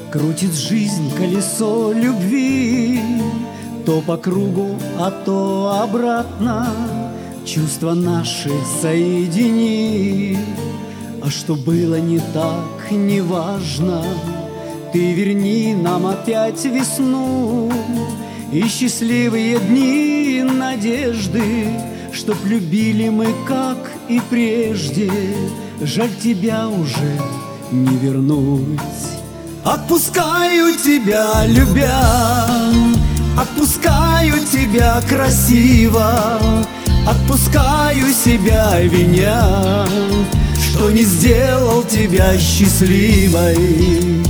Крутит жизнь колесо любви, то по кругу, а то обратно. Чувства наши соедини, а что было не так, не важно. Ты верни нам опять весну и счастливые дни надежды, чтоб любили мы, как и прежде. Жаль, тебя уже не вернуть. Отпускаю тебя, любя, отпускаю тебя красиво, отпускаю себя, виня, что не сделал тебя счастливой.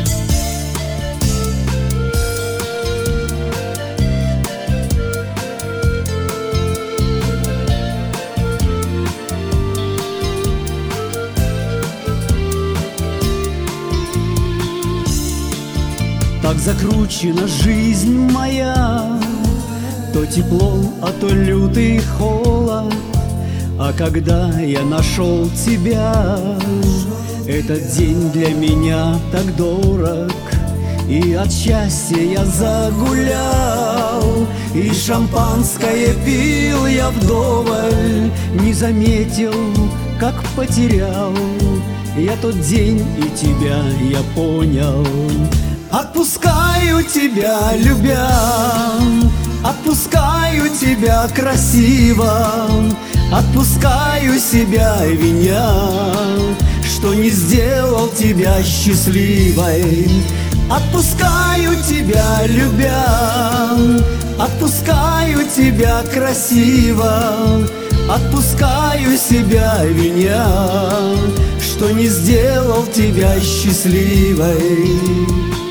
Так закручена жизнь моя, то тепло, а то лютый холод. А когда я нашел тебя, этот день для меня так дорог. И от счастья я загулял, и шампанское пил я вдоволь. Не заметил, как потерял я тот день, и тебя я понял. Отпускаю тебя, любя, отпускаю тебя красиво, отпускаю себя, виня, что не сделал тебя счастливой. Отпускаю тебя, любя, отпускаю тебя красиво, отпускаю себя, виня, что не сделал тебя счастливой.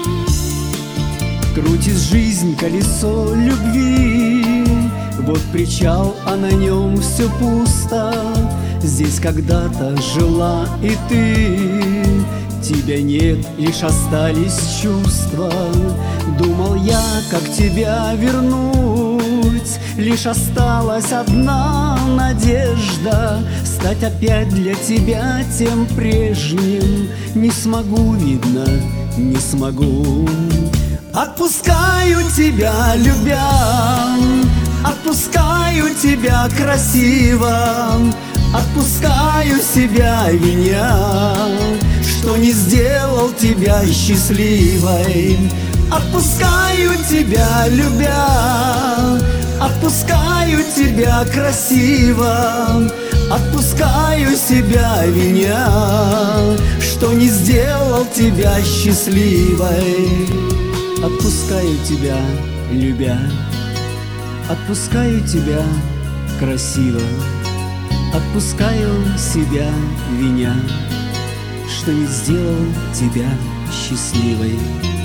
Крутит жизнь колесо любви, вот причал, а на нем все пусто. Здесь когда-то жила и ты, тебя нет, лишь остались чувства. Думал я, как тебя вернуть, лишь осталась одна надежда стать опять для тебя тем прежним. Не смогу, видно, не смогу. Отпускаю тебя, любя, отпускаю тебя красиво, отпускаю себя, виня, что не сделал тебя счастливой. Отпускаю тебя, любя, отпускаю тебя красиво, отпускаю себя, виня, что не сделал тебя счастливой. Отпускаю тебя, любя, отпускаю тебя красиво, отпускаю себя, виня, что не сделал тебя счастливой.